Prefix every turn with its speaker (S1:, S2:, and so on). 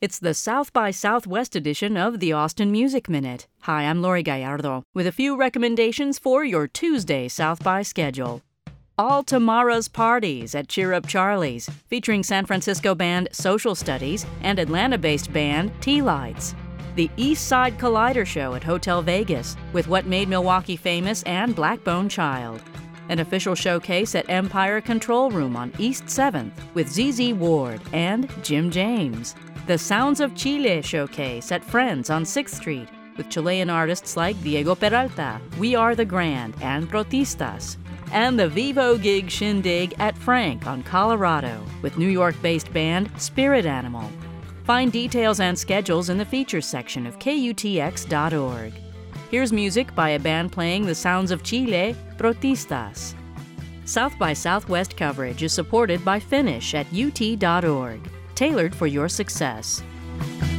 S1: It's the South by Southwest edition of the Austin Music Minute. Hi, I'm Lori Gallardo with a few recommendations for your Tuesday South by schedule. All Tomorrow's Parties at Cheer Up Charlie's, featuring San Francisco band Social Studies and Atlanta-based band Tea Lights. The East Side Collider Show at Hotel Vegas with What Made Milwaukee Famous and Blackbone Child. An official showcase at Empire Control Room on East 7th with ZZ Ward and Jim James. The Sounds of Chile showcase at Friends on 6th Street with Chilean artists like Diego Peralta, We Are the Grand, and Protistas. And the Vivo Gig Shindig at Frank on Colorado with New York-based band Spirit Animal. Find details and schedules in the features section of KUTX.org. Here's music by a band playing the Sounds of Chile, Protistas. South by Southwest coverage is supported by Finish at UT.org, tailored for your success.